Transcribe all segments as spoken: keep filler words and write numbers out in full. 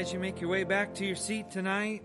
As you make your way back to your seat tonight,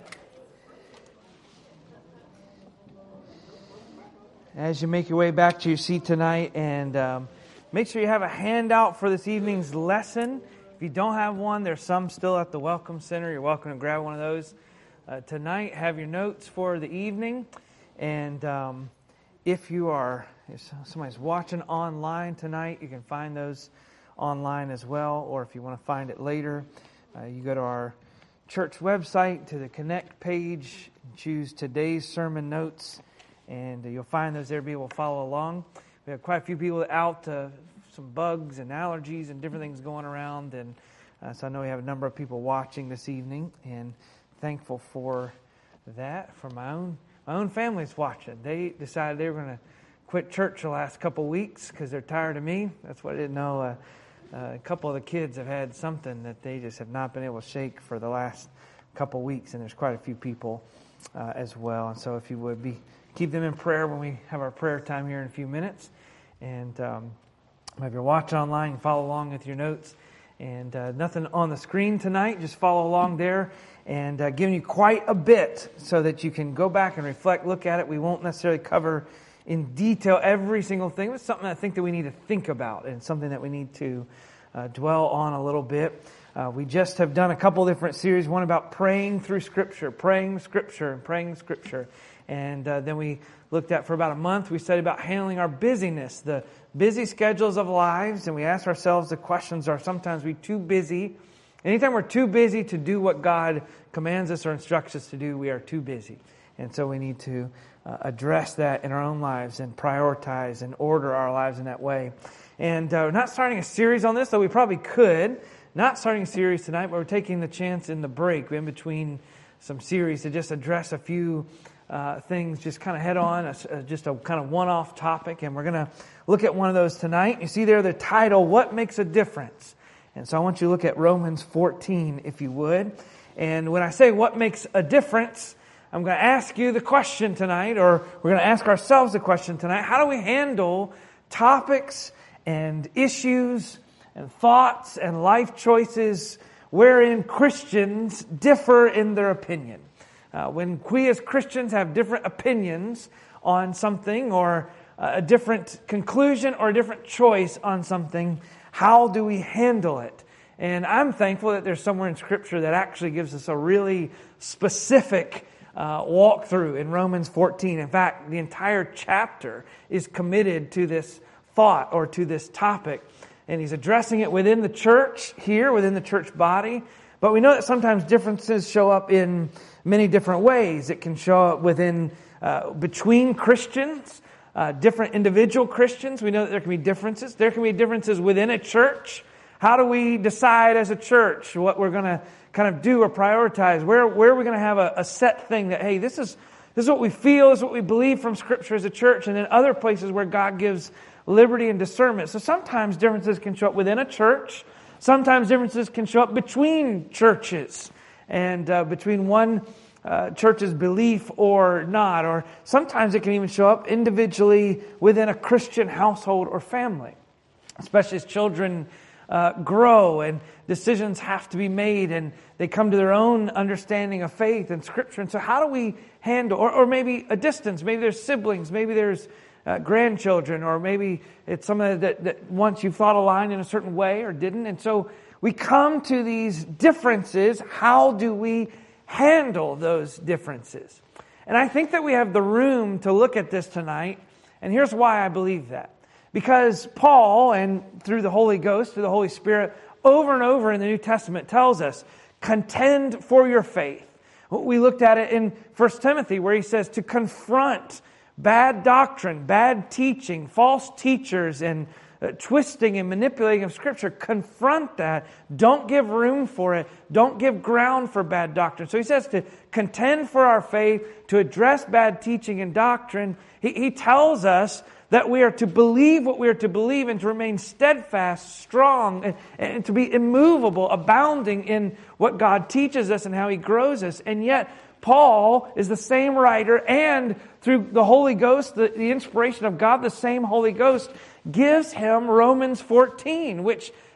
as you make your way back to your seat tonight, and um, make sure you have a handout for this evening's lesson. If you don't have one, there's some still at the Welcome Center. You're welcome to grab one of those. Uh, tonight, have your notes for the evening, and um, if you are, if somebody's watching online tonight, you can find those online as well, or if you want to find it later, Uh, you go to our church website, to the Connect page, and choose today's sermon notes, and uh, you'll find those there to be able to follow along. We have quite a few people out, uh, some bugs and allergies and different things going around, and uh, so I know we have a number of people watching this evening, and thankful for that. For my own my own family's watching. They decided they were going to quit church the last couple of weeks because they're tired of me. That's what I didn't know. Uh, Uh, a couple of the kids have had something that they just have not been able to shake for the last couple of weeks, and there's quite a few people uh, as well. And so if you would be keep them in prayer when we have our prayer time here in a few minutes. And um, if you're watching online, you can follow along with your notes. And uh, nothing on the screen tonight, just follow along there, and uh, giving you quite a bit so that you can go back and reflect, look at it. We won't necessarily cover in detail every single thing. It's something I think that we need to think about, and something that we need to uh, dwell on a little bit. Uh, we just have done a couple different series, one about praying through Scripture, praying Scripture, and praying Scripture. And uh, then we looked at, for about a month, we studied about handling our busyness, the busy schedules of lives, and we asked ourselves the questions, are sometimes we too busy? Anytime we're too busy to do what God commands us or instructs us to do, we are too busy. And so we need to uh, address that in our own lives and prioritize and order our lives in that way. And uh, we're not starting a series on this, though we probably could. Not starting a series tonight, but we're taking the chance in the break in between some series to just address a few uh, things, just kind of head on, a, a, just a kind of one-off topic. And we're going to look at one of those tonight. You see there the title, What Makes a Difference? And so I want you to look at Romans fourteen, if you would. And when I say what makes a difference, I'm going to ask you the question tonight, or we're going to ask ourselves the question tonight. How do we handle topics and issues and thoughts and life choices wherein Christians differ in their opinion? Uh, when we as Christians have different opinions on something, or a different conclusion or a different choice on something, how do we handle it? And I'm thankful that there's somewhere in Scripture that actually gives us a really specific Uh, walk through in Romans fourteen. In fact, the entire chapter is committed to this thought or to this topic. And he's addressing it within the church here, within the church body. But we know that sometimes differences show up in many different ways. It can show up within, uh, between Christians, uh, different individual Christians. We know that there can be differences. There can be differences within a church. How do we decide as a church what we're going to kind of do or prioritize? Where where are we going to have a, a set thing that, hey, this is this is what we feel, this is what we believe from Scripture as a church, and then other places where God gives liberty and discernment. So sometimes differences can show up within a church. Sometimes differences can show up between churches and uh, between one uh, church's belief or not. Or sometimes it can even show up individually within a Christian household or family, especially as children Uh, grow and decisions have to be made, and they come to their own understanding of faith and Scripture. And so how do we handle, or, or maybe a distance, maybe there's siblings, maybe there's uh, grandchildren, or maybe it's something that, that once you thought aligned in a certain way or didn't. And so we come to these differences. How do we handle those differences? And I think that we have the room to look at this tonight, and here's why I believe that. Because Paul, and through the Holy Ghost, through the Holy Spirit, over and over in the New Testament tells us, contend for your faith. We looked at it in First Timothy, where he says to confront bad doctrine, bad teaching, false teachers, and uh, twisting and manipulating of Scripture. Confront that. Don't give room for it. Don't give ground for bad doctrine. So he says to contend for our faith, to address bad teaching and doctrine. He, he tells us that we are to believe what we are to believe, and to remain steadfast, strong, and, and to be immovable, abounding in what God teaches us and how He grows us. And yet, Paul is the same writer, and through the Holy Ghost, the, the inspiration of God, the same Holy Ghost gives him Romans fourteen, which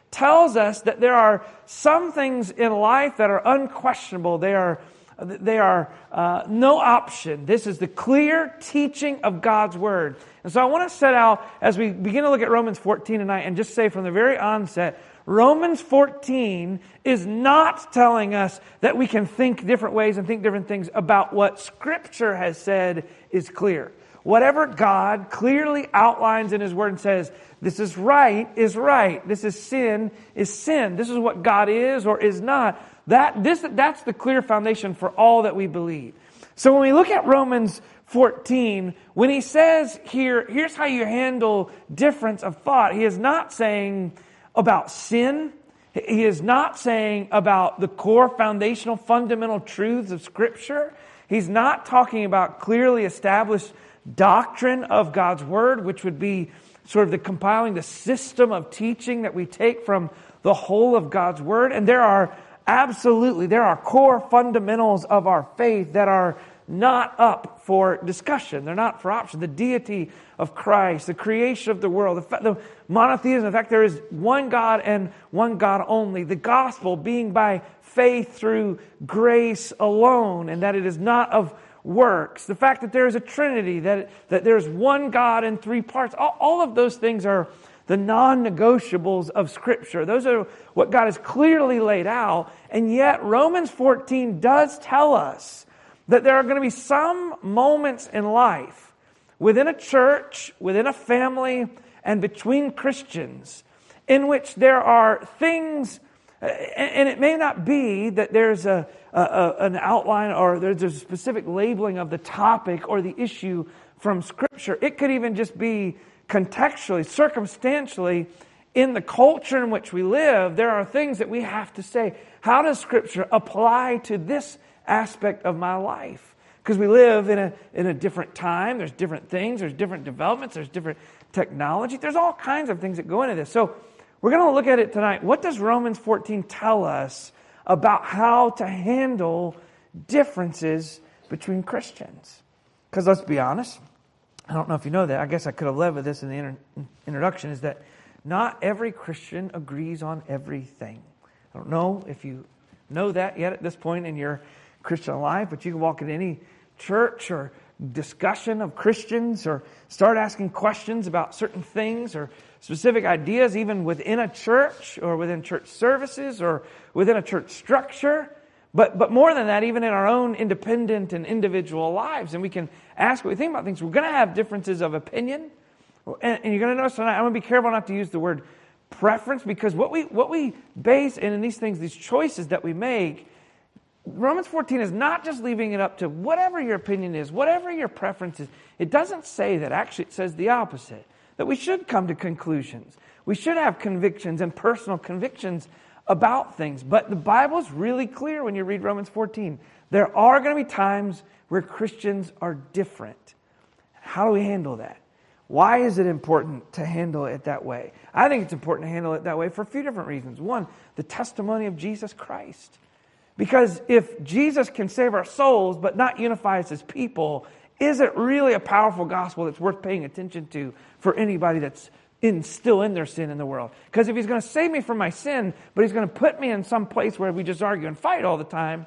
tells us that there are some things in life that are unquestionable. They are They are uh, no option. This is the clear teaching of God's Word. And so I want to set out, as we begin to look at Romans fourteen tonight, and just say from the very onset, Romans fourteen is not telling us that we can think different ways and think different things about what Scripture has said is clear. Whatever God clearly outlines in His Word and says, this is right, is right. This is sin, is sin. This is what God is or is not. That this that's the clear foundation for all that we believe. So when we look at Romans fourteen, when he says here, here's how you handle difference of thought, he is not saying about sin. He is not saying about the core foundational fundamental truths of Scripture. He's not talking about clearly established doctrine of God's Word, which would be sort of the compiling, the system of teaching that we take from the whole of God's Word. And there are Absolutely. There are core fundamentals of our faith that are not up for discussion. They're not for option. The deity of Christ, the creation of the world, the, fa- the monotheism, the fact there is one God and one God only, the gospel being by faith through grace alone, and that it is not of works, the fact that there is a Trinity, that, that there's one God in three parts, all, all of those things are the non-negotiables of Scripture. Those are what God has clearly laid out. And yet Romans fourteen does tell us that there are going to be some moments in life within a church, within a family, and between Christians in which there are things, and it may not be that there's a, a an outline or there's a specific labeling of the topic or the issue from Scripture. It could even just be contextually, circumstantially, in the culture in which we live, there are things that we have to say. How does Scripture apply to this aspect of my life? Because we live in a in a different time. There's different things. There's different developments. There's different technology. There's all kinds of things that go into this. So we're going to look at it tonight. What does Romans fourteen tell us about how to handle differences between Christians? Because let's be honest, I don't know if you know that. I guess I could have led with this in the inter- introduction, is that not every Christian agrees on everything. I don't know if you know that yet at this point in your Christian life, but you can walk into any church or discussion of Christians or start asking questions about certain things or specific ideas, even within a church or within church services or within a church structure. But but more than that, even in our own independent and individual lives. And we can ask what we think about things. We're going to have differences of opinion. And, and you're going to notice tonight, I'm going to be careful not to use the word preference, because what we what we base in, in these things, these choices that we make, Romans fourteen is not just leaving it up to whatever your opinion is, whatever your preference is. It doesn't say that. Actually, it says the opposite, that we should come to conclusions. We should have convictions and personal convictions about things. But the Bible is really clear when you read Romans fourteen. There are going to be times where Christians are different. How do we handle that? Why is it important to handle it that way? I think it's important to handle it that way for a few different reasons. One, the testimony of Jesus Christ. Because if Jesus can save our souls but not unify us as people, is it really a powerful gospel that's worth paying attention to for anybody that's in still in their sin in the world? Because if he's going to save me from my sin, but he's going to put me in some place where we just argue and fight all the time,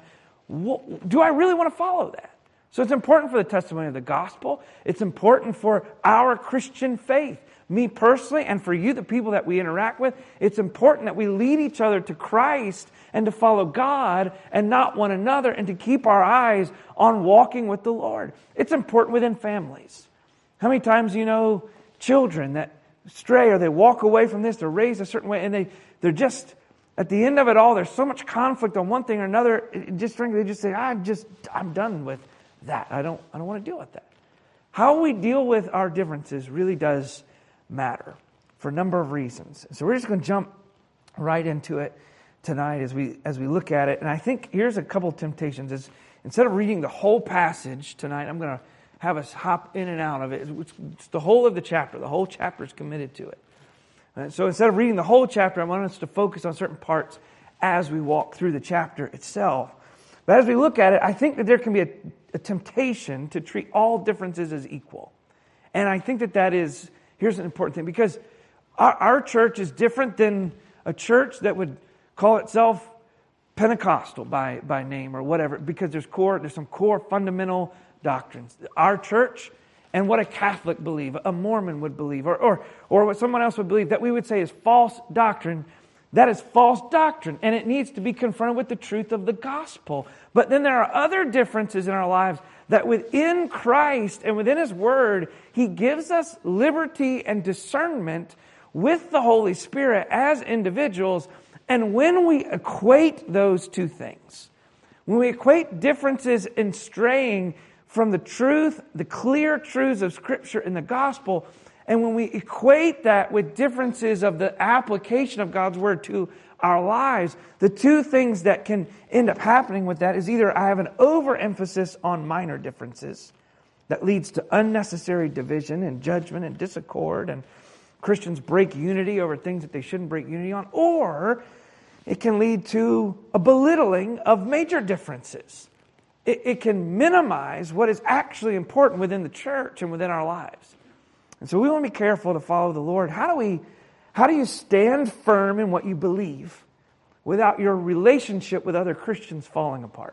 do I really want to follow that? So it's important for the testimony of the gospel. It's important for our Christian faith. Me personally, and for you, the people that we interact with, it's important that we lead each other to Christ and to follow God and not one another, and to keep our eyes on walking with the Lord. It's important within families. How many times do you know children that stray or they walk away from this, they're raised a certain way, and they, they're just, at the end of it all, there's so much conflict on one thing or another, it just frankly, they just say, I'm just, I'm done with that. I don't, I don't want to deal with that. How we deal with our differences really does matter for a number of reasons. So we're just going to jump right into it tonight as we as we look at it. And I think here's a couple of temptations. Is instead of reading the whole passage tonight, I'm going to have us hop in and out of it. It's, it's the whole of the chapter. The whole chapter is committed to it. And so instead of reading the whole chapter, I want us to focus on certain parts as we walk through the chapter itself. But as we look at it, I think that there can be a, a temptation to treat all differences as equal. And I think that that is, here's an important thing, because our, our church is different than a church that would call itself Pentecostal by, by name or whatever, because there's core, there's some core fundamental doctrines. Our church and what a Catholic believe, a Mormon would believe, or, or, or what someone else would believe, that we would say is false doctrine. That is false doctrine, and it needs to be confronted with the truth of the gospel. But then there are other differences in our lives that within Christ and within His Word, He gives us liberty and discernment with the Holy Spirit as individuals. And when we equate those two things, when we equate differences in straying from the truth, the clear truths of Scripture in the gospel, and when we equate that with differences of the application of God's Word to our lives, the two things that can end up happening with that is either I have an overemphasis on minor differences that leads to unnecessary division and judgment and discord, and Christians break unity over things that they shouldn't break unity on, or it can lead to a belittling of major differences. It, it can minimize what is actually important within the church and within our lives. And so we want to be careful to follow the Lord. How do we, how do you stand firm in what you believe without your relationship with other Christians falling apart?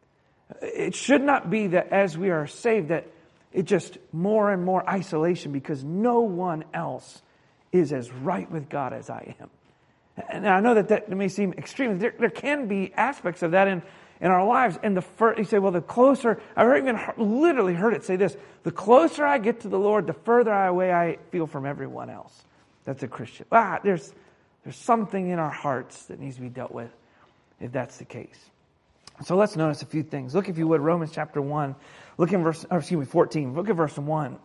It should not be that as we are saved that it just more and more isolation because no one else is as right with God as I am. And I know that that may seem extreme. There, there can be aspects of that in, in our lives. And the first, you say, well, the closer, I've even literally heard it say this, the closer I get to the Lord, the further away I feel from everyone else that's a Christian. Ah, there's, there's something in our hearts that needs to be dealt with if that's the case. So let's notice a few things. Look, if you would, Romans chapter one. Look in verse, or excuse me, fourteen. Look at verse one.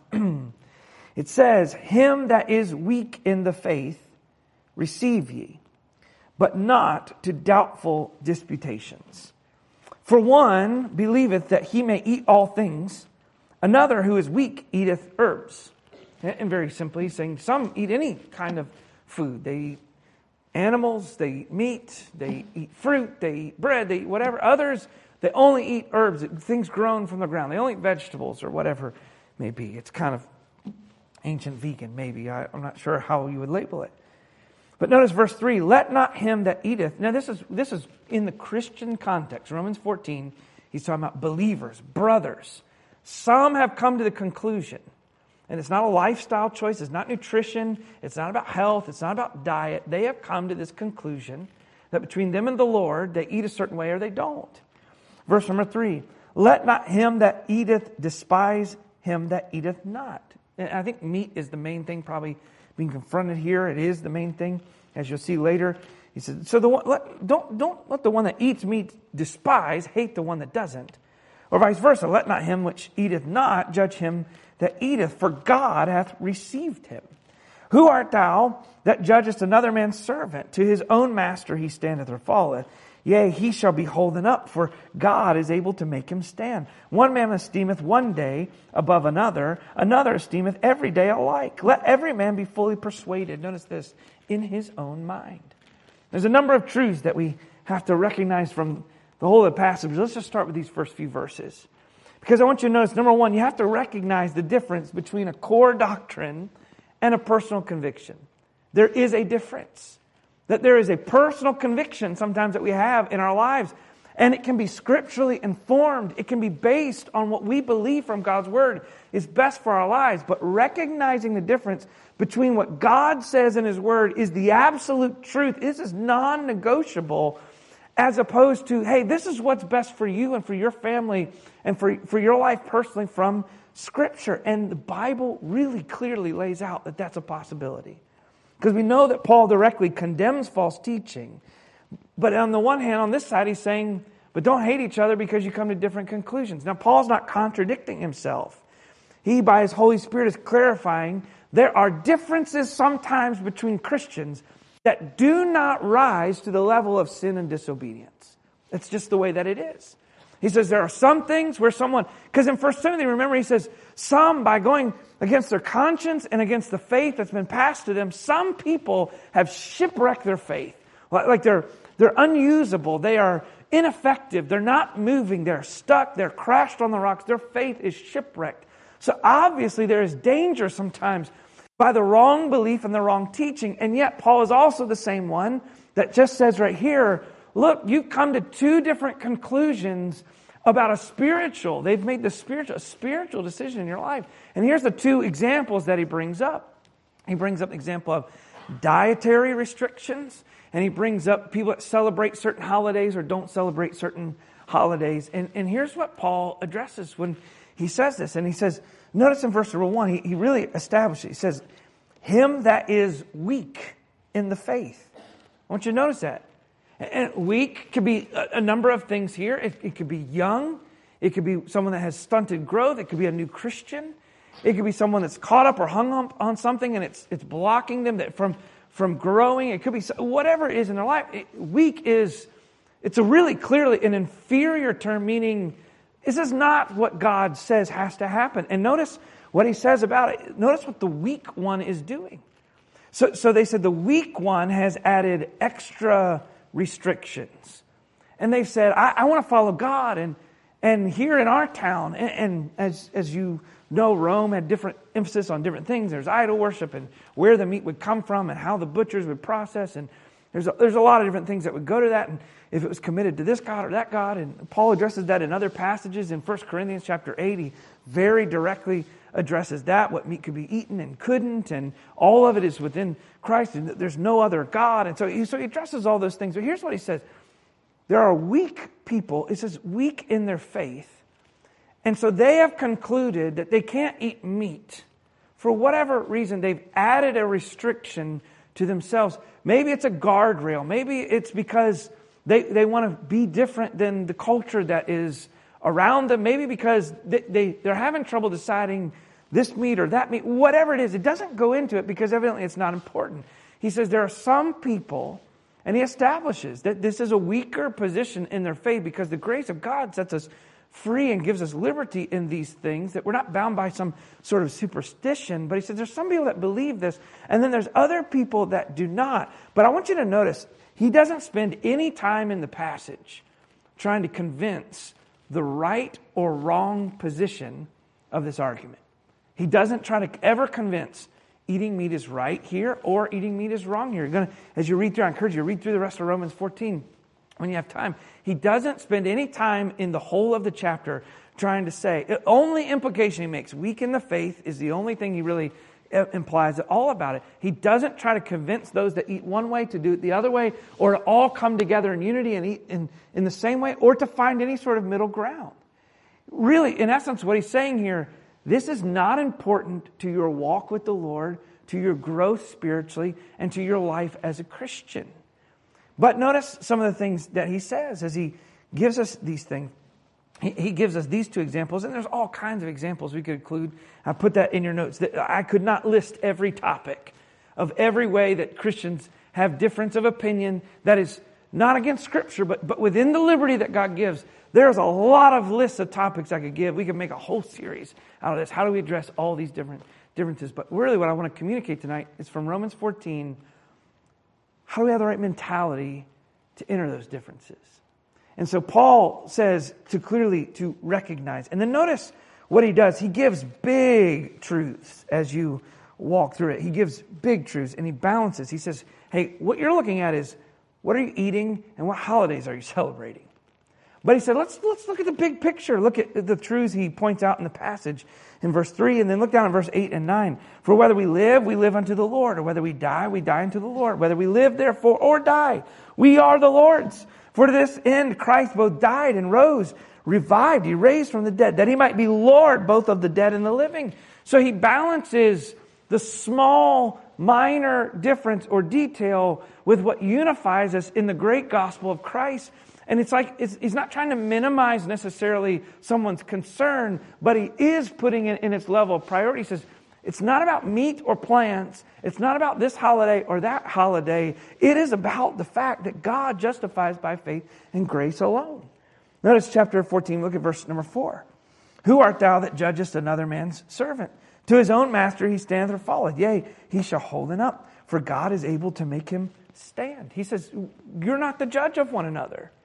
It says, him that is weak in the faith, receive ye, but not to doubtful disputations. For one believeth that he may eat all things, another who is weak eateth herbs. And very simply saying, some eat any kind of food. They eat animals, they eat meat, they eat fruit, they eat bread, they eat whatever. Others, they only eat herbs, things grown from the ground. They only eat vegetables or whatever it may be. It's kind of ancient vegan, maybe. I, I'm not sure how you would label it. But notice verse three, let not him that eateth. Now this is this is in the Christian context. Romans fourteen, he's talking about believers, brothers. Some have come to the conclusion, and it's not a lifestyle choice, it's not nutrition, it's not about health, it's not about diet. They have come to this conclusion that between them and the Lord, they eat a certain way or they don't. Verse number three, let not him that eateth despise him that eateth not. And I think meat is the main thing probably being confronted here. It is the main thing, as you'll see later. He said, so the one, let, don't, don't let the one that eats meat despise, hate the one that doesn't. Or vice versa, let not him which eateth not judge him that eateth, for God hath received him. Who art thou that judgest another man's servant? To his own master he standeth or falleth. Yea, he shall be holden up, for God is able to make him stand. One man esteemeth one day above another, another esteemeth every day alike. Let every man be fully persuaded, notice this, in his own mind. There's a number of truths that we have to recognize from the whole of the passage. Let's just start with these first few verses. Because I want you to notice, number one, you have to recognize the difference between a core doctrine and a personal conviction. There is a difference. That there is a personal conviction sometimes that we have in our lives. And it can be scripturally informed. It can be based on what we believe from God's Word is best for our lives. But recognizing the difference between what God says in His Word is the absolute truth. This is non-negotiable, as opposed to, hey, this is what's best for you and for your family and for, for your life personally from Scripture. And the Bible really clearly lays out that that's a possibility. Because we know that Paul directly condemns false teaching. But on the one hand, on this side, he's saying, but don't hate each other because you come to different conclusions. Now, Paul's not contradicting himself. He, by his Holy Spirit, is clarifying there are differences sometimes between Christians that do not rise to the level of sin and disobedience. It's just the way that it is. He says there are some things where someone, because in First Timothy, remember, he says, some, by going against their conscience and against the faith that's been passed to them, some people have shipwrecked their faith. Like they're, they're unusable, they are ineffective, they're not moving, they're stuck, they're crashed on the rocks, their faith is shipwrecked. So obviously there is danger sometimes by the wrong belief and the wrong teaching. And yet Paul is also the same one that just says right here, look, you come to two different conclusions about a spiritual. They've made the spiritual, a spiritual decision in your life. And here's the two examples that he brings up. He brings up the example of dietary restrictions, and he brings up people that celebrate certain holidays or don't celebrate certain holidays. And, and here's what Paul addresses when he says this. And he says, notice in verse number one, he, he really establishes, he says, him that is weak in the faith. I want you to notice that. And weak could be a, a number of things here. It, it could be young. It could be someone that has stunted growth. It could be a new Christian. It could be someone that's caught up or hung up on something and it's it's blocking them that from, from growing. It could be whatever it is in their life. It, weak is, it's a really clearly an inferior term, meaning this is not what God says has to happen. And notice what he says about it. Notice what the weak one is doing. So, so they said the weak one has added extra restrictions. And they've said, I, I want to follow God. And and here in our town, and, and as as you know, Rome had different emphasis on different things. There's idol worship and where the meat would come from and how the butchers would process. And there's a, there's a lot of different things that would go to that. And if it was committed to this God or that God. And Paul addresses that in other passages. In First Corinthians chapter eight, he very directly addresses that, what meat could be eaten and couldn't, and all of it is within Christ, and there's no other God. And so he, so he addresses all those things. But here's what he says. There are weak people, it says weak in their faith, and so they have concluded that they can't eat meat. For whatever reason, they've added a restriction to themselves. Maybe it's a guardrail. Maybe it's because they, they want to be different than the culture that is around them. Maybe because they, they, they're having trouble deciding this meat or that meat. Whatever it is, it doesn't go into it because evidently it's not important. He says there are some people, and he establishes that this is a weaker position in their faith because the grace of God sets us free and gives us liberty in these things, that we're not bound by some sort of superstition. But he says there's some people that believe this, and then there's other people that do not. But I want you to notice, he doesn't spend any time in the passage trying to convince the right or wrong position of this argument. He doesn't try to ever convince eating meat is right here or eating meat is wrong here. You're gonna, as you read through, I encourage you to read through the rest of Romans fourteen when you have time. He doesn't spend any time in the whole of the chapter trying to say, the only implication he makes, weak in the faith, is the only thing he really implies at all about it. He doesn't try to convince those that eat one way to do it the other way, or to all come together in unity and eat in, in the same way, or to find any sort of middle ground. Really, in essence, what he's saying here, this is not important to your walk with the Lord, to your growth spiritually, and to your life as a Christian. But notice some of the things that he says as he gives us these things. He, he gives us these two examples, and there's all kinds of examples we could include. I put that in your notes. That I could not list every topic of every way that Christians have difference of opinion that is not against Scripture, but, but within the liberty that God gives. There's a lot of lists of topics I could give. We could make a whole series out of this. How do we address all these different differences? But really what I want to communicate tonight is from Romans fourteen. How do we have the right mentality to enter those differences? And so Paul says to clearly to recognize. And then notice what he does. He gives big truths as you walk through it. He gives big truths and he balances. He says, hey, what you're looking at is what are you eating and what holidays are you celebrating? But he said, let's let's look at the big picture. Look at the truths he points out in the passage in verse three, and then look down in verse eight and nine. For whether we live, we live unto the Lord, or whether we die, we die unto the Lord. Whether we live, therefore, or die, we are the Lord's. For to this end Christ both died and rose, revived, he raised from the dead, that he might be Lord both of the dead and the living. So he balances the small, minor difference or detail with what unifies us in the great gospel of Christ. And it's like, it's, he's not trying to minimize necessarily someone's concern, but he is putting it in its level of priority. He says, it's not about meat or plants. It's not about this holiday or that holiday. It is about the fact that God justifies by faith and grace alone. Notice chapter fourteen, look at verse number four. Who art thou that judgest another man's servant? To his own master he standeth or falleth. Yea, he shall hold him up, for God is able to make him stand. He says, you're not the judge of one another.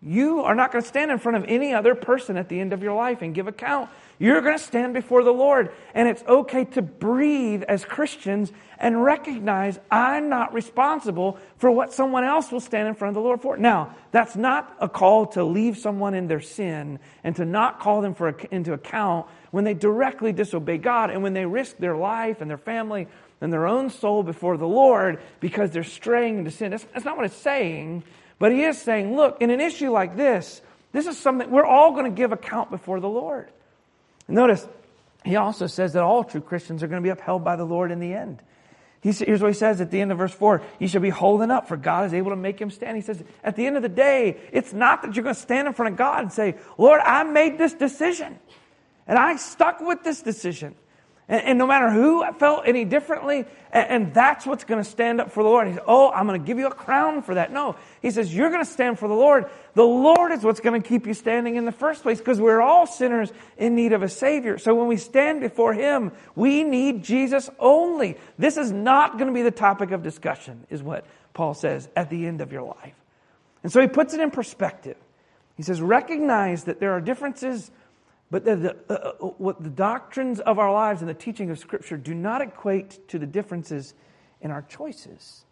You are not going to stand in front of any other person at the end of your life and give account. You're going to stand before the Lord. And it's okay to breathe as Christians and recognize I'm not responsible for what someone else will stand in front of the Lord for. Now, that's not a call to leave someone in their sin and to not call them for into account when they directly disobey God and when they risk their life and their family and their own soul before the Lord because they're straying into sin. That's, that's not what it's saying. But he is saying, look, in an issue like this, this is something we're all going to give account before the Lord. And notice, he also says that all true Christians are going to be upheld by the Lord in the end. He, here's what he says at the end of verse four. You shall be holding up, for God is able to make him stand. He says, at the end of the day, it's not that you're going to stand in front of God and say, Lord, I made this decision. And I stuck with this decision. And, and no matter who felt any differently, and, and that's what's going to stand up for the Lord. He says, oh, I'm going to give you a crown for that. No, he says, you're going to stand for the Lord. The Lord is what's going to keep you standing in the first place because we're all sinners in need of a Savior. So when we stand before him, we need Jesus only. This is not going to be the topic of discussion, is what Paul says at the end of your life. And so he puts it in perspective. He says, recognize that there are differences, but the, the, uh, what the doctrines of our lives and the teaching of Scripture do not equate to the differences in our choices.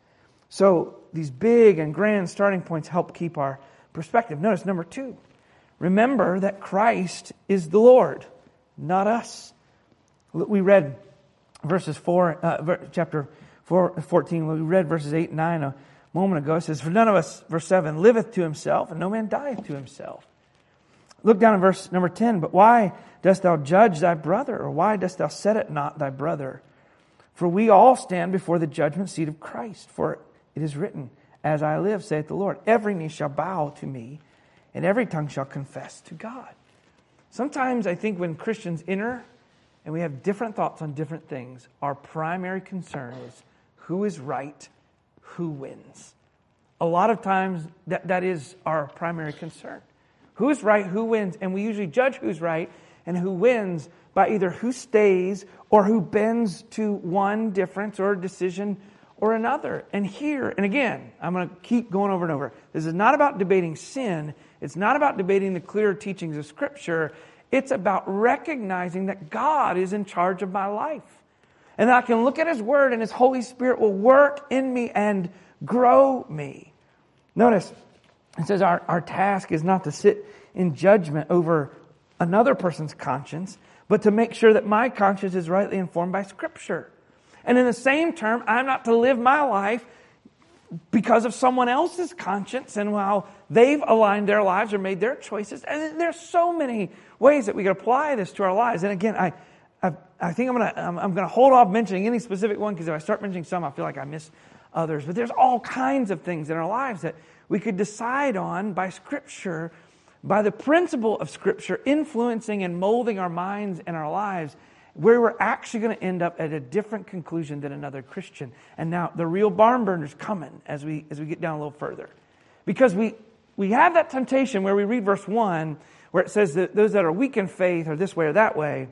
So these big and grand starting points help keep our perspective. Notice number two, remember that Christ is the Lord, not us. We read verses four, uh, chapter four, fourteen. We read verses eight and nine a moment ago. It says, "For none of us," verse seven, "liveth to himself, and no man dieth to himself." Look down in verse number ten. "But why dost thou judge thy brother? Or why dost thou set at naught thy brother? For we all stand before the judgment seat of Christ. For it is written, As I live, saith the Lord, every knee shall bow to me, and every tongue shall confess to God." Sometimes I think when Christians enter and we have different thoughts on different things, our primary concern is who is right, who wins. A lot of times that, that is our primary concern. Who's right, who wins, and we usually judge who's right and who wins by either who stays or who bends to one difference or decision or another. And here, and again, I'm going to keep going over and over. This is not about debating sin. It's not about debating the clear teachings of Scripture. It's about recognizing that God is in charge of my life. And that I can look at His Word and His Holy Spirit will work in me and grow me. Notice, it says our, our task is not to sit in judgment over another person's conscience, but to make sure that my conscience is rightly informed by Scripture. And in the same term, I'm not to live my life because of someone else's conscience and how they've aligned their lives or made their choices. And there's so many ways that we can apply this to our lives. And again, I I, I think I'm going to I'm, I'm going to hold off mentioning any specific one because if I start mentioning some, I feel like I miss others. But there's all kinds of things in our lives that we could decide on by Scripture, by the principle of Scripture influencing and molding our minds and our lives, where we're actually going to end up at a different conclusion than another Christian. And now the real barn burner's coming as we as we get down a little further. Because we, we have that temptation where we read verse one, where it says that those that are weak in faith are this way or that way.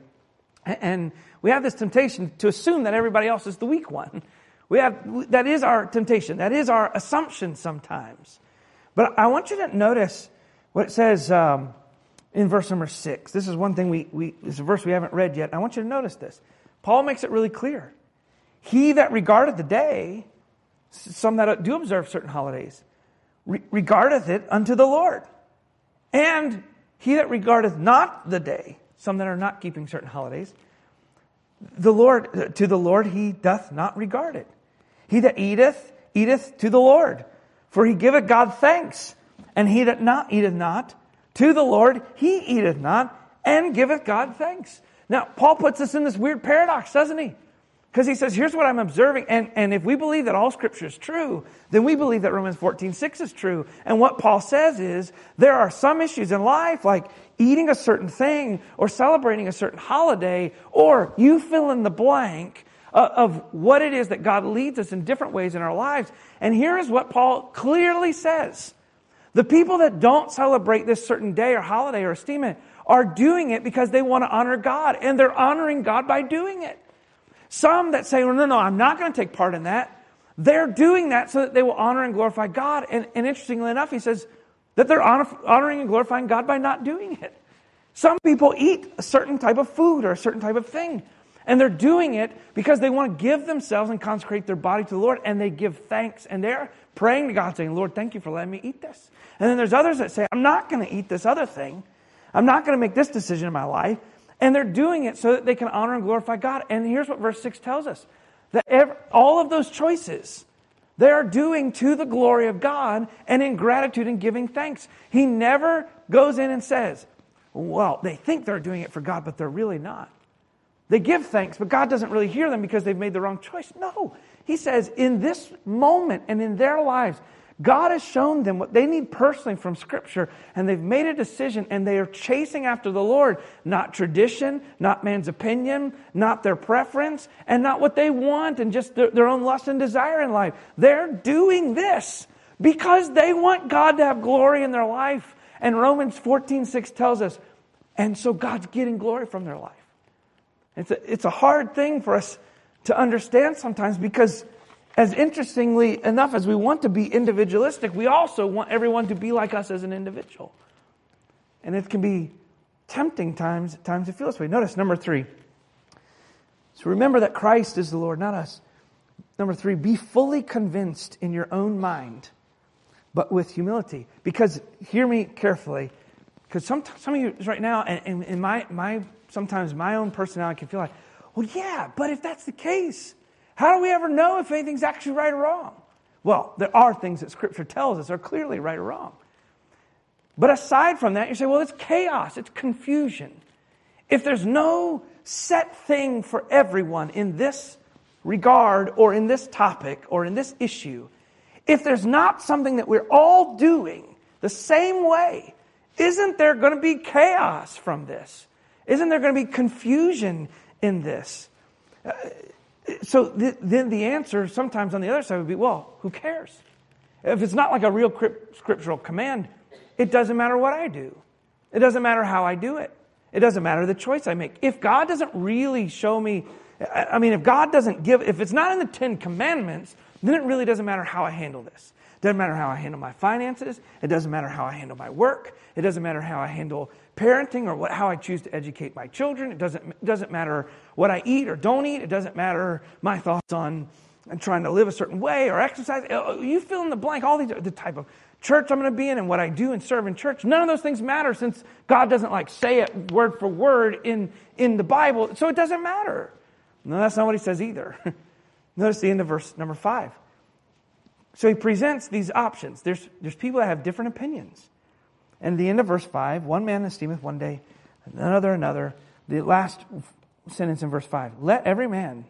And we have this temptation to assume that everybody else is the weak one. We have that is our temptation. That is our assumption sometimes. But I want you to notice what it says um, in verse number six. This is one thing we, we this is a verse we haven't read yet. I want you to notice this. Paul makes it really clear. He that regardeth the day, some that do observe certain holidays, re- regardeth it unto the Lord. And he that regardeth not the day, some that are not keeping certain holidays, the Lord to the Lord he doth not regard it. He that eateth, eateth to the Lord, for he giveth God thanks. And he that not eateth not, to the Lord he eateth not, and giveth God thanks. Now, Paul puts us in this weird paradox, doesn't he? Because he says, here's what I'm observing. And, and if we believe that all Scripture is true, then we believe that Romans fourteen six is true. And what Paul says is, there are some issues in life, like eating a certain thing, or celebrating a certain holiday, or you fill in the blank of what it is that God leads us in different ways in our lives. And here is what Paul clearly says. The people that don't celebrate this certain day or holiday or esteem it are doing it because they want to honor God. And they're honoring God by doing it. Some that say, well, no, no, I'm not going to take part in that. They're doing that so that they will honor and glorify God. And, and interestingly enough, he says, that they're honor, honoring and glorifying God by not doing it. Some people eat a certain type of food or a certain type of thing, and they're doing it because they want to give themselves and consecrate their body to the Lord, and they give thanks, and they're praying to God saying, Lord, thank you for letting me eat this. And then there's others that say, I'm not going to eat this other thing. I'm not going to make this decision in my life. And they're doing it so that they can honor and glorify God. And here's what verse six tells us. That every, all of those choices, they are doing to the glory of God and in gratitude and giving thanks. He never goes in and says, well, they think they're doing it for God, but they're really not. They give thanks, but God doesn't really hear them because they've made the wrong choice. No. He says in this moment and in their lives, God has shown them what they need personally from Scripture, and they've made a decision, and they are chasing after the Lord. Not tradition, not man's opinion, not their preference, and not what they want and just their, their own lust and desire in life. They're doing this because they want God to have glory in their life. And Romans fourteen six tells us, and so God's getting glory from their life. It's a, it's a hard thing for us to understand sometimes because as interestingly enough as we want to be individualistic, we also want everyone to be like us as an individual. And it can be tempting times, at times to feel this way. Notice number three. So remember that Christ is the Lord, not us. Number three, be fully convinced in your own mind, but with humility. Because, hear me carefully, because some, some of you right now, and in my, my sometimes my own personality can feel like, well, yeah, but if that's the case, how do we ever know if anything's actually right or wrong? Well, there are things that Scripture tells us are clearly right or wrong. But aside from that, you say, well, it's chaos, it's confusion. If there's no set thing for everyone in this regard or in this topic or in this issue, if there's not something that we're all doing the same way, isn't there going to be chaos from this? Isn't there going to be confusion in this? Uh, So th- then the answer sometimes on the other side would be, well, who cares? If it's not like a real crypt- scriptural command, it doesn't matter what I do. It doesn't matter how I do it. It doesn't matter the choice I make. If God doesn't really show me, I mean, if God doesn't give, if it's not in the Ten Commandments, then it really doesn't matter how I handle this. It doesn't matter how I handle my finances. It doesn't matter how I handle my work. It doesn't matter how I handle parenting or what, how I choose to educate my children. It doesn't, it doesn't matter what I eat or don't eat. It doesn't matter my thoughts on trying to live a certain way or exercise. You fill in the blank, all these are the type of church I'm going to be in and what I do and serve in church. None of those things matter since God doesn't like say it word for word in, in the Bible. So it doesn't matter. No, that's not what he says either. Notice the end of verse number five. So he presents these options. There's, there's people that have different opinions. And the end of verse five, one man esteemeth one day, another another. The last sentence in verse five, let every man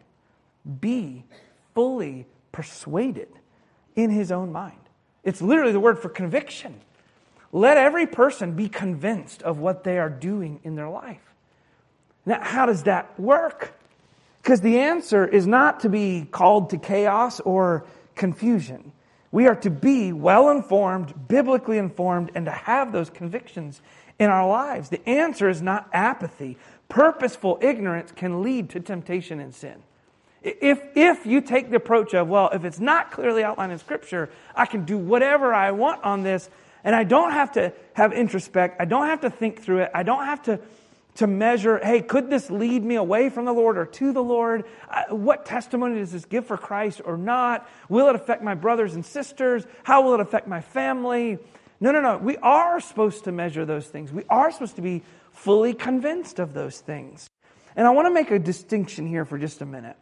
be fully persuaded in his own mind. It's literally the word for conviction. Let every person be convinced of what they are doing in their life. Now, how does that work? Because the answer is not to be called to chaos or confusion. We are to be well-informed, biblically informed, and to have those convictions in our lives. The answer is not apathy. Purposeful ignorance can lead to temptation and sin. If, if you take the approach of, well, if it's not clearly outlined in Scripture, I can do whatever I want on this, and I don't have to have introspect, I don't have to think through it, I don't have to to measure, hey, could this lead me away from the Lord or to the Lord? Uh, what testimony does this give for Christ or not? Will it affect my brothers and sisters? How will it affect my family? No, no, no. We are supposed to measure those things. We are supposed to be fully convinced of those things. And I want to make a distinction here for just a minute.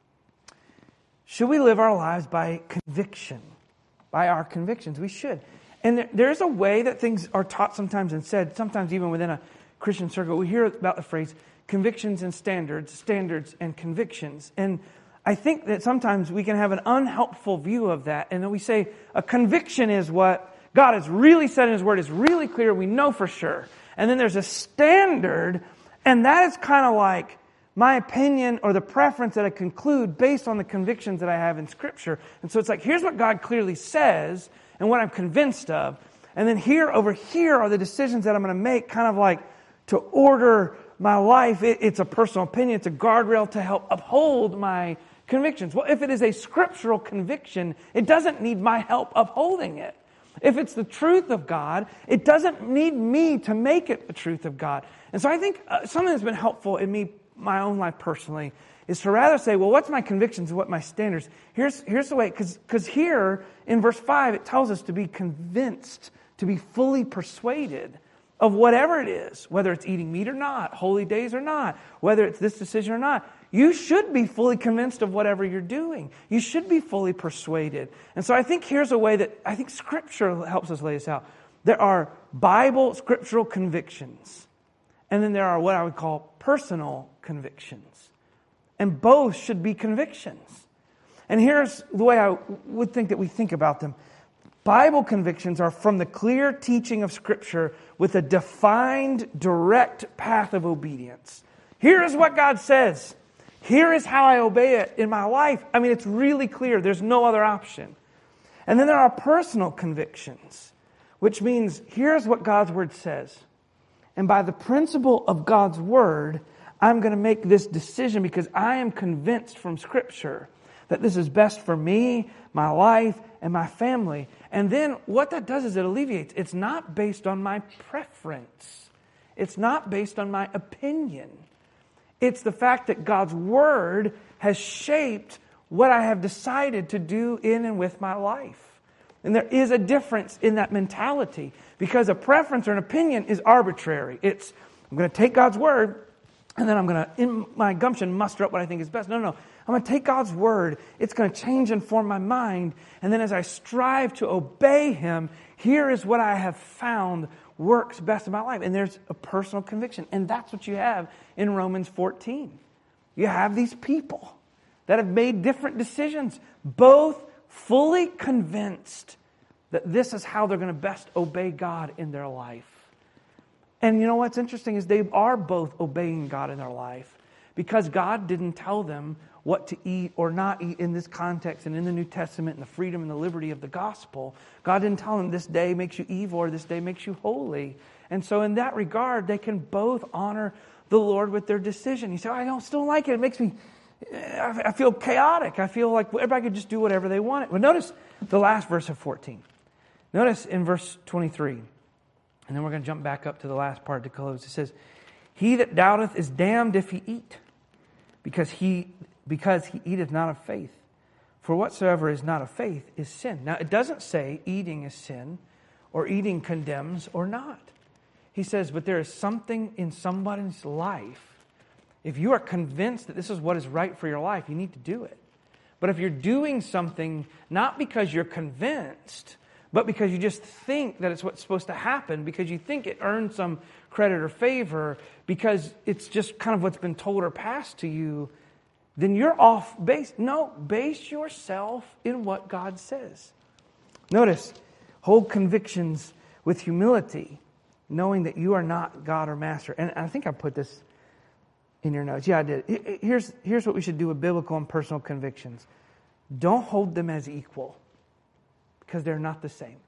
Should we live our lives by conviction? By our convictions? We should. And there, there's a way that things are taught sometimes and said, sometimes even within a Christian circle, we hear about the phrase convictions and standards, standards and convictions. And I think that sometimes we can have an unhelpful view of that. And then we say a conviction is what God has really said in His Word, is really clear, we know for sure. And then there's a standard, and that is kind of like my opinion or the preference that I conclude based on the convictions that I have in Scripture. And so it's like, here's what God clearly says and what I'm convinced of. And then here, over here are the decisions that I'm going to make, kind of like to order my life. It, it's a personal opinion. It's a guardrail to help uphold my convictions. Well, if it is a scriptural conviction, it doesn't need my help upholding it. If it's the truth of God, it doesn't need me to make it the truth of God. And so I think uh, something that's been helpful in me, my own life personally, is to rather say, well, what's my convictions and what my standards? Here's, here's the way, because because here in verse five, it tells us to be convinced, to be fully persuaded of whatever it is, whether it's eating meat or not, holy days or not, whether it's this decision or not. You should be fully convinced of whatever you're doing. You should be fully persuaded. And so I think here's a way that I think Scripture helps us lay this out. There are Bible, scriptural convictions, and then there are what I would call personal convictions. And both should be convictions. And here's the way I would think that we think about them. Bible convictions are from the clear teaching of Scripture with a defined, direct path of obedience. Here is what God says. Here is how I obey it in my life. I mean, it's really clear. There's no other option. And then there are personal convictions, which means here's what God's Word says. And by the principle of God's Word, I'm going to make this decision because I am convinced from Scripture that this is best for me, my life, and my family. And then what that does is it alleviates. It's not based on my preference. It's not based on my opinion. It's the fact that God's Word has shaped what I have decided to do in and with my life. And there is a difference in that mentality because a preference or an opinion is arbitrary. It's, I'm going to take God's Word and then I'm going to, in my gumption, muster up what I think is best. No, no, no. I'm going to take God's Word. It's going to change and form my mind. And then as I strive to obey Him, here is what I have found works best in my life. And there's a personal conviction. And that's what you have in Romans fourteen. You have these people that have made different decisions, both fully convinced that this is how they're going to best obey God in their life. And you know what's interesting is they are both obeying God in their life because God didn't tell them what to eat or not eat in this context and in the New Testament and the freedom and the liberty of the gospel. God didn't tell them this day makes you evil or this day makes you holy. And so in that regard, they can both honor the Lord with their decision. You say, oh, I don't still like it. It makes me, I feel chaotic. I feel like everybody could just do whatever they want. Well, notice the last verse of fourteen. Notice in verse twenty-three, and then we're going to jump back up to the last part to close. It says, he that doubteth is damned if he eat, because he because he eateth not of faith. For whatsoever is not of faith is sin. Now, it doesn't say eating is sin, or eating condemns or not. He says, but there is something in somebody's life. If you are convinced that this is what is right for your life, you need to do it. But if you're doing something not because you're convinced, but because you just think that it's what's supposed to happen, because you think it earns some credit or favor, because it's just kind of what's been told or passed to you, then you're off base. No, base yourself in what God says. Notice, hold convictions with humility, knowing that you are not God or master. And I think I put this in your notes. Yeah, I did. Here's, here's what we should do with biblical and personal convictions. Don't hold them as equal, because they're not the same.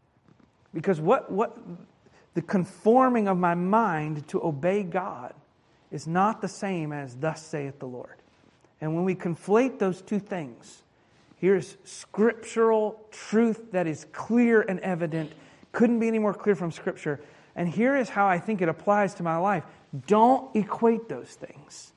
Because what, what the conforming of my mind to obey God is not the same as thus saith the Lord. And when we conflate those two things, here's scriptural truth that is clear and evident. Couldn't be any more clear from Scripture. And here is how I think it applies to my life. Don't equate those things.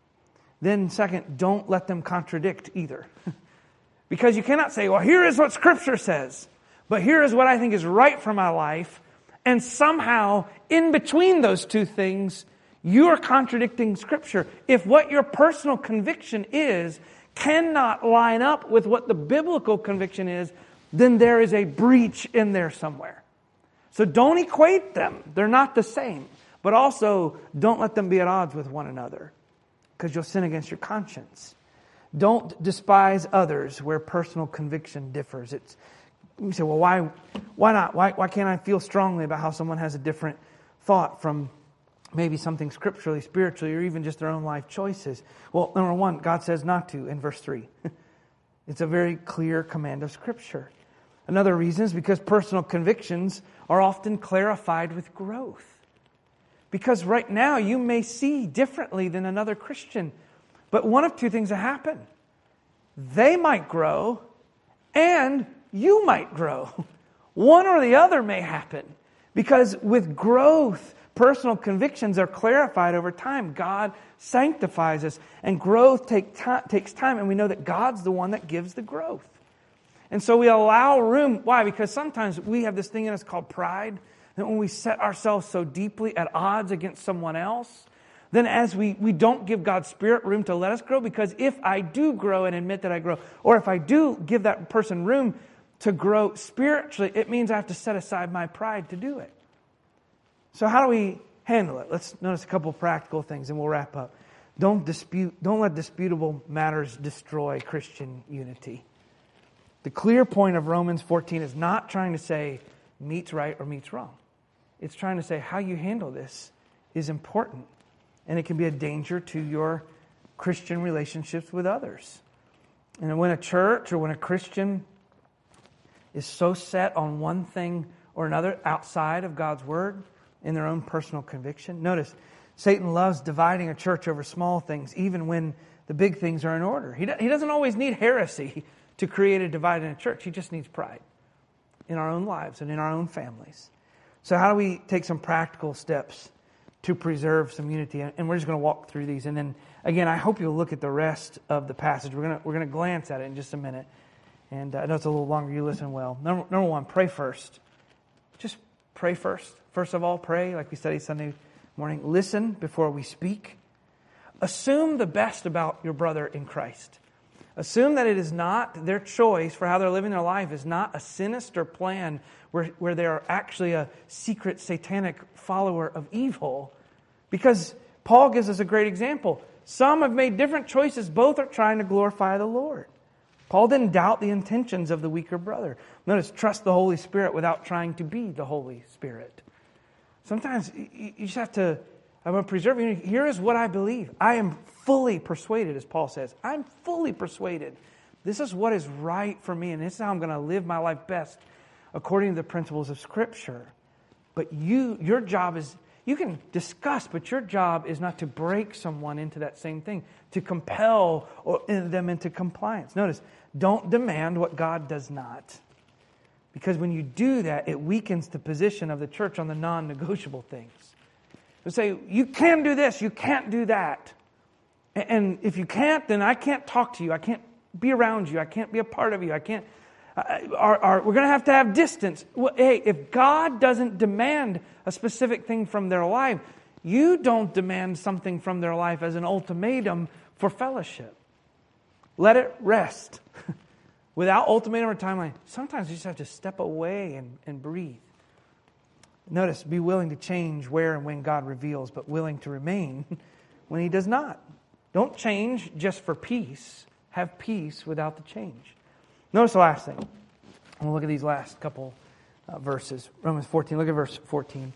Then second, don't let them contradict either. Because you cannot say, well, here is what Scripture says, but here is what I think is right for my life. And somehow, in between those two things, you are contradicting Scripture. If what your personal conviction is cannot line up with what the biblical conviction is, then there is a breach in there somewhere. So don't equate them. They're not the same. But also, don't let them be at odds with one another, because you'll sin against your conscience. Don't despise others where personal conviction differs. It's, you say, well, why, why not? Why, why can't I feel strongly about how someone has a different thought from maybe something scripturally, spiritually, or even just their own life choices? Well, number one, God says not to in verse three. It's a very clear command of Scripture. Another reason is because personal convictions are often clarified with growth. Because right now you may see differently than another Christian. But one of two things will happen. They might grow and you might grow. One or the other may happen, because with growth, personal convictions are clarified over time. God sanctifies us, and growth take time, takes time, and we know that God's the one that gives the growth. And so we allow room. Why? Because sometimes we have this thing in us called pride, that when we set ourselves so deeply at odds against someone else, then as we, we don't give God's Spirit room to let us grow, because if I do grow and admit that I grow, or if I do give that person room to grow spiritually, it means I have to set aside my pride to do it. So how do we handle it? Let's notice a couple of practical things and we'll wrap up. Don't dispute, don't let disputable matters destroy Christian unity. The clear point of Romans fourteen is not trying to say meat's right or meat's wrong. It's trying to say how you handle this is important. And it can be a danger to your Christian relationships with others. And when a church or when a Christian is so set on one thing or another outside of God's Word in their own personal conviction. Notice, Satan loves dividing a church over small things, even when the big things are in order. He, he doesn't always need heresy to create a divide in a church. He just needs pride in our own lives and in our own families. So how do we take some practical steps to preserve some unity? And we're just going to walk through these. And then, again, I hope you'll look at the rest of the passage. We're going to, we're going to glance at it in just a minute. And I know it's a little longer. You listen well. Number, number one, pray first. Just pray first. First of all, pray, like we studied Sunday morning. Listen before we speak. Assume the best about your brother in Christ. Assume that it is not their choice for how they're living their life is not a sinister plan where, where they are actually a secret satanic follower of evil. Because Paul gives us a great example. Some have made different choices. Both are trying to glorify the Lord. Paul didn't doubt the intentions of the weaker brother. Notice, trust the Holy Spirit without trying to be the Holy Spirit. Sometimes you just have to, I'm going to preserve you. Here is what I believe. I am fully persuaded, as Paul says. I'm fully persuaded. This is what is right for me, and this is how I'm going to live my life best according to the principles of Scripture. But you, your job is, you can discuss, but your job is not to break someone into that same thing, to compel them into compliance. Notice, don't demand what God does not. Because when you do that, it weakens the position of the church on the non-negotiable things. They say, you can do this, you can't do that. And if you can't, then I can't talk to you. I can't be around you. I can't be a part of you. I can't. Uh, are, are, we're going to have to have distance. Well, hey, if God doesn't demand a specific thing from their life, you don't demand something from their life as an ultimatum for fellowship. Let it rest. Without ultimatum or timeline, sometimes you just have to step away and, and breathe. Notice, be willing to change where and when God reveals, but willing to remain when He does not. Don't change just for peace. Have peace without the change. Notice the last thing. We'll look at these last couple uh, verses. Romans fourteen, look at verse fourteen.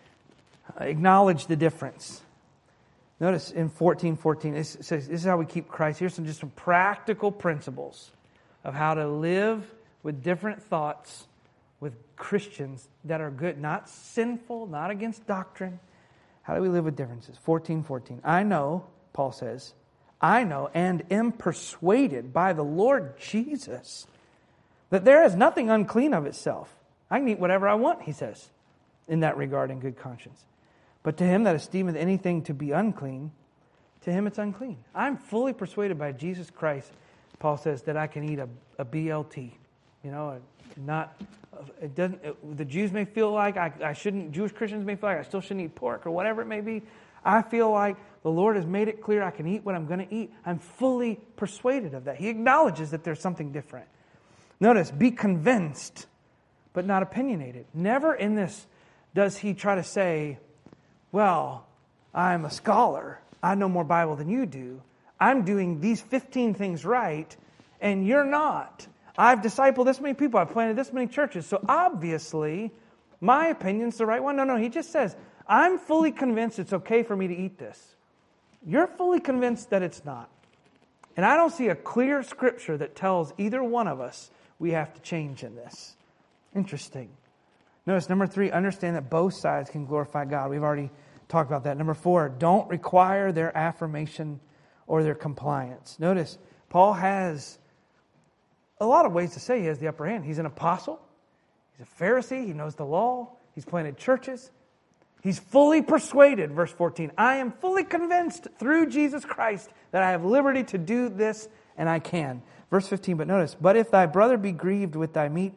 Uh, acknowledge the difference. Notice in fourteen fourteen, it says, this is how we keep Christ. Here's some just some practical principles of how to live with different thoughts with Christians that are good, not sinful, not against doctrine. How do we live with differences? fourteen fourteen. I know, Paul says, I know and am persuaded by the Lord Jesus that there is nothing unclean of itself. I can eat whatever I want, he says, in that regard in good conscience. But to him that esteemeth anything to be unclean, to him it's unclean. I'm fully persuaded by Jesus Christ, Paul says, that I can eat a, a B L T. You know, not, it doesn't, it, the Jews may feel like I, I shouldn't, Jewish Christians may feel like I still shouldn't eat pork or whatever it may be. I feel like the Lord has made it clear I can eat what I'm going to eat. I'm fully persuaded of that. He acknowledges that there's something different. Notice, be convinced, but not opinionated. Never in this does he try to say, well, I'm a scholar. I know more Bible than you do. I'm doing these fifteen things right, and you're not. I've discipled this many people. I've planted this many churches. So obviously, my opinion's the right one. No, no, he just says, I'm fully convinced it's okay for me to eat this. You're fully convinced that it's not. And I don't see a clear scripture that tells either one of us we have to change in this. Interesting. Notice, number three, understand that both sides can glorify God. We've already talked about that. Number four, don't require their affirmation or their compliance. Notice, Paul has a lot of ways to say he has the upper hand. He's an apostle. He's a Pharisee. He knows the law. He's planted churches. He's fully persuaded, verse fourteen, I am fully convinced through Jesus Christ that I have liberty to do this, and I can. Verse fifteen, but notice, but if thy brother be grieved with thy meat,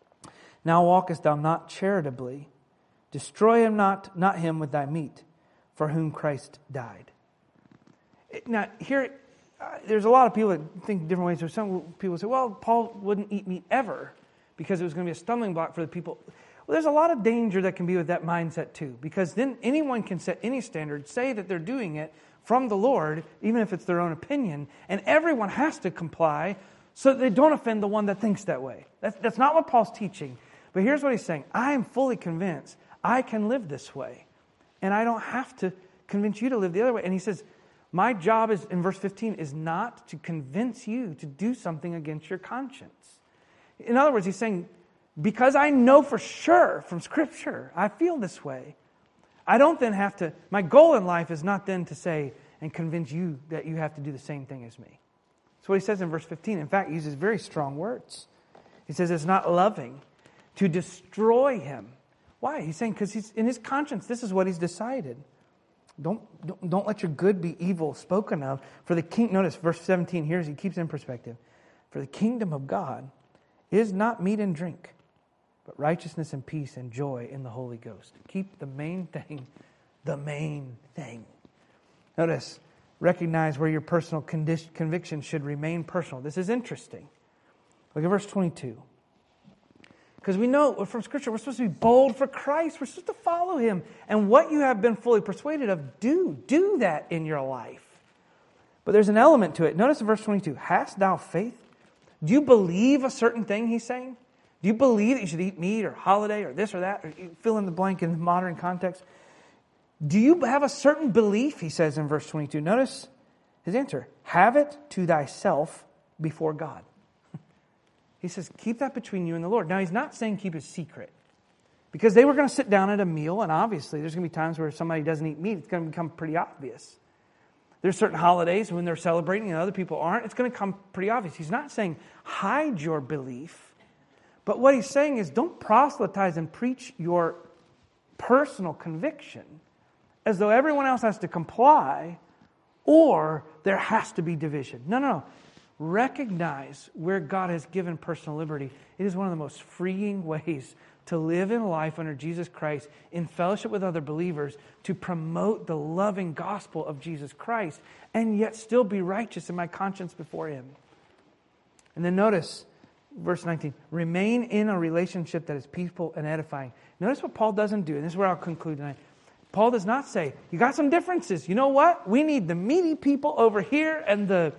now walkest thou not charitably. Destroy him not, not him with thy meat, for whom Christ died. Now, here, uh, there's a lot of people that think different ways. So some people say, well, Paul wouldn't eat meat ever because it was going to be a stumbling block for the people. Well, there's a lot of danger that can be with that mindset too, because then anyone can set any standard, say that they're doing it from the Lord, even if it's their own opinion, and everyone has to comply so that they don't offend the one that thinks that way. That's, that's not what Paul's teaching. But here's what he's saying. I am fully convinced I can live this way, and I don't have to convince you to live the other way. And he says, my job is, in verse fifteen, is not to convince you to do something against your conscience. In other words, he's saying, because I know for sure from Scripture, I feel this way, I don't then have to, my goal in life is not then to say and convince you that you have to do the same thing as me. That's what he says in verse fifteen. In fact, he uses very strong words. He says it's not loving to destroy him. Why? He's saying because he's in his conscience, this is what he's decided. Don't, don't, don't let your good be evil spoken of. For the king, notice verse seventeen here, as he keeps in perspective. For the kingdom of God is not meat and drink, but righteousness and peace and joy in the Holy Ghost. Keep the main thing, the main thing. Notice, recognize where your personal condition, conviction should remain personal. This is interesting. Look at verse twenty-two. Because we know from Scripture, we're supposed to be bold for Christ. We're supposed to follow Him. And what you have been fully persuaded of, do. Do that in your life. But there's an element to it. Notice in verse twenty-two. Hast thou faith? Do you believe a certain thing, he's saying? Do you believe that you should eat meat or holiday or this or that? Or you fill in the blank in the modern context. Do you have a certain belief, he says in verse twenty-two. Notice his answer. Have it to thyself before God. He says, keep that between you and the Lord. Now, he's not saying keep it secret. Because they were going to sit down at a meal, and obviously there's going to be times where somebody doesn't eat meat. It's going to become pretty obvious. There's certain holidays when they're celebrating and other people aren't. It's going to come pretty obvious. He's not saying hide your belief. But what he's saying is don't proselytize and preach your personal conviction as though everyone else has to comply or there has to be division. No, no, no. Recognize where God has given personal liberty. It is one of the most freeing ways to live in life under Jesus Christ in fellowship with other believers, to promote the loving gospel of Jesus Christ and yet still be righteous in my conscience before Him. And then notice verse nineteen, remain in a relationship that is peaceful and edifying. Notice what Paul doesn't do, and this is where I'll conclude tonight. Paul does not say, you got some differences. You know what? We need the meaty people over here and the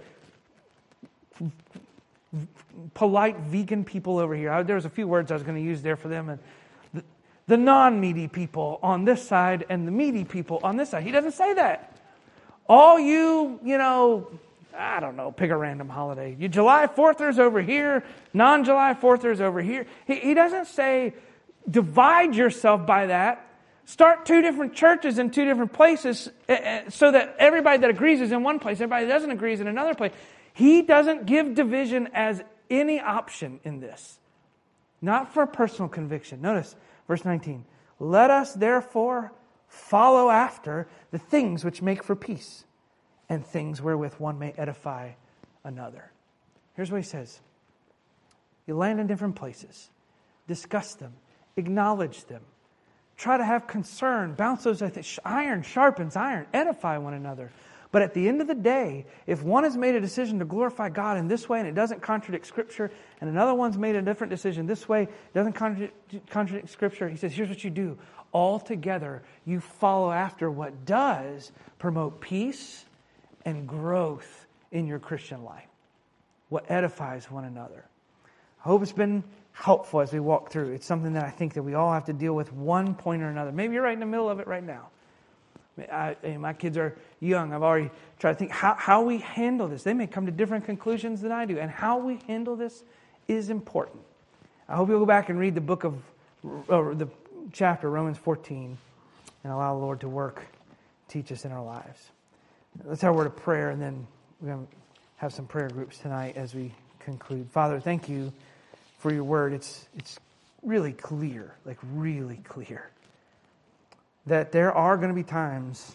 polite vegan people over here. I, there was a few words I was going to use there for them. And the, the non-meaty people on this side and the meaty people on this side. He doesn't say that. All you, you know, I don't know, pick a random holiday. You July fourthers over here, non-July fourthers over here. He, he doesn't say divide yourself by that. Start two different churches in two different places so that everybody that agrees is in one place, everybody that doesn't agree is in another place. He doesn't give division as any option in this. Not for personal conviction. Notice verse nineteen. Let us therefore follow after the things which make for peace and things wherewith one may edify another. Here's what he says. You land in different places. Discuss them. Acknowledge them. Try to have concern. Bounce those. Iron sharpens iron. Edify one another. But at the end of the day, if one has made a decision to glorify God in this way and it doesn't contradict Scripture, and another one's made a different decision this way, it doesn't contradict, contradict Scripture, he says, here's what you do. All together, you follow after what does promote peace and growth in your Christian life. What edifies one another. I hope it's been helpful as we walk through. It's something that I think that we all have to deal with one point or another. Maybe you're right in the middle of it right now. I, I, my kids are young. I've already tried to think how, how we handle this. They may come to different conclusions than I do. And how we handle this is important. I hope you'll go back and read the book of, or the chapter, Romans fourteen, and allow the Lord to work, teach us in our lives. Let's have a word of prayer, and then we're going to have some prayer groups tonight as we conclude. Father, thank you for your word. It's, it's really clear, like really clear, that there are going to be times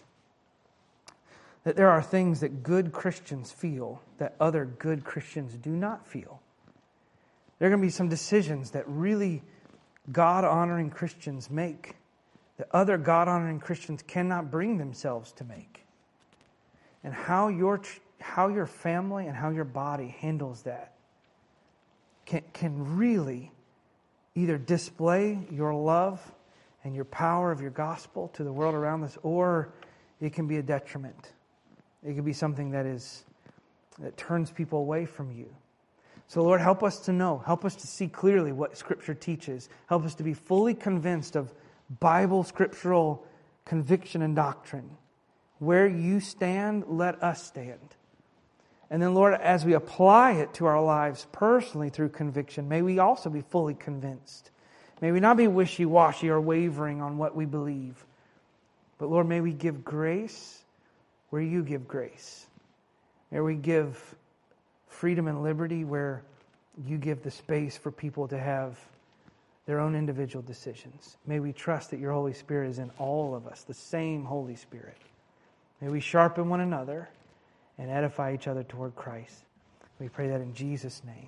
that there are things that good Christians feel that other good Christians do not feel. There are going to be some decisions that really God-honoring Christians make that other God-honoring Christians cannot bring themselves to make. And how your how your family and how your body handles that can, can really either display your love and your power of your gospel to the world around us, or it can be a detriment. It can be something that is that turns people away from you. So Lord, help us to know, help us to see clearly what Scripture teaches. Help us to be fully convinced of Bible scriptural conviction and doctrine. Where you stand, let us stand. And then Lord, as we apply it to our lives personally through conviction, may we also be fully convinced. May we not be wishy-washy or wavering on what we believe. But Lord, may we give grace where you give grace. May we give freedom and liberty where you give the space for people to have their own individual decisions. May we trust that your Holy Spirit is in all of us, the same Holy Spirit. May we sharpen one another and edify each other toward Christ. We pray that in Jesus' name.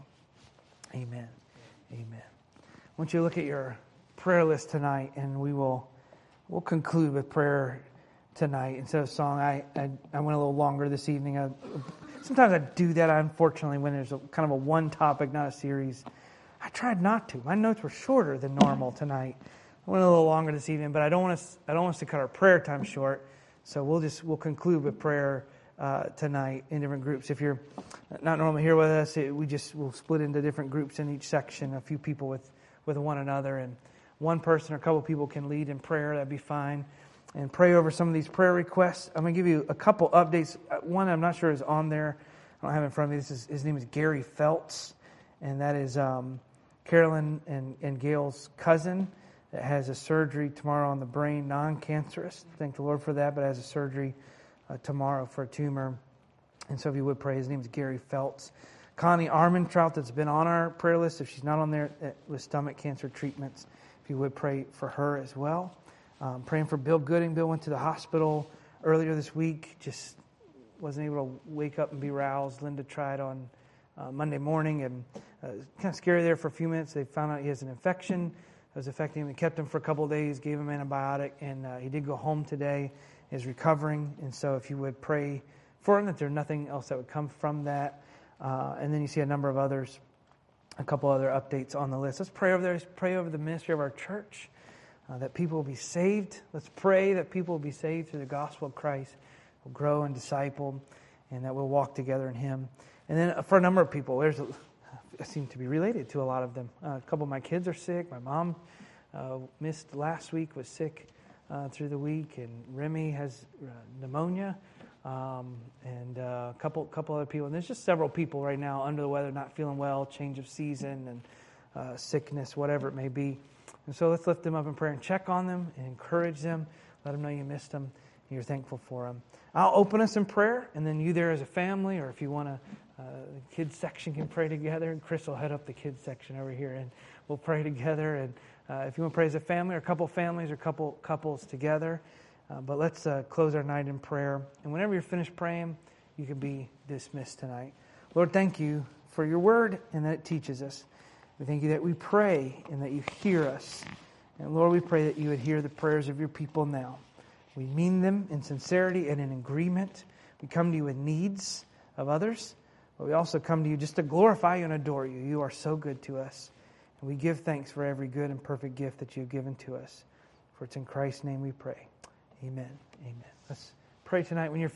Amen. Amen. I want you to look at your prayer list tonight, and we will we'll conclude with prayer tonight instead of song. I, I, I went a little longer this evening. I, sometimes I do that, unfortunately, when there's a, kind of a one topic, not a series. I tried not to. My notes were shorter than normal tonight. I went a little longer this evening, but I don't want us. I don't want us to cut our prayer time short. So we'll just we'll conclude with prayer uh, tonight in different groups. If you're not normally here with us, it, we just we'll split into different groups in each section. A few people with with one another, and one person or a couple people can lead in prayer. That'd be fine. And pray over some of these prayer requests. I'm going to give you a couple updates. One I'm not sure is on there. I don't have it in front of me. This is his name is Gary Feltz, and that is um, Carolyn and, and Gail's cousin that has a surgery tomorrow on the brain, non-cancerous. Thank the Lord for that, but has a surgery uh, tomorrow for a tumor. And so if you would pray, his name is Gary Feltz. Connie Armentrout, that's been on our prayer list, if she's not on there, uh, with stomach cancer treatments, if you would pray for her as well. Um, praying for Bill Gooding. Bill went to the hospital earlier this week, just wasn't able to wake up and be roused. Linda tried on uh, Monday morning, and uh, kind of scary there for a few minutes. They found out he has an infection that was affecting him. They kept him for a couple of days, gave him an antibiotic, and uh, he did go home today, is recovering. And so if you would pray for him, that there's nothing else that would come from that. Uh, and then you see a number of others, a couple other updates on the list. Let's pray over there. Let's pray over the ministry of our church, uh, that people will be saved. Let's pray that people will be saved through the gospel of Christ, will grow and disciple, and that we'll walk together in Him. And then for a number of people, there's a, I seem to be related to a lot of them. Uh, a couple of my kids are sick. My mom uh, missed last week, was sick uh, through the week, and Remy has uh, pneumonia. Um, and uh, a couple couple other people. And there's just several people right now under the weather, not feeling well, change of season and uh, sickness, whatever it may be. And so let's lift them up in prayer and check on them and encourage them. Let them know you missed them and you're thankful for them. I'll open us in prayer, and then you there as a family, or if you want to, uh, the kids section can pray together. And Chris will head up the kids section over here, and we'll pray together. And uh, if you want to pray as a family, or a couple families, or a couple couples together. Uh, but let's uh, close our night in prayer. And whenever you're finished praying, you can be dismissed tonight. Lord, thank you for your word and that it teaches us. We thank you that we pray and that you hear us. And Lord, we pray that you would hear the prayers of your people now. We mean them in sincerity and in agreement. We come to you with needs of others, but we also come to you just to glorify you and adore you. You are so good to us. And we give thanks for every good and perfect gift that you have given to us. For it's in Christ's name we pray. Amen. Amen. Let's pray tonight when you're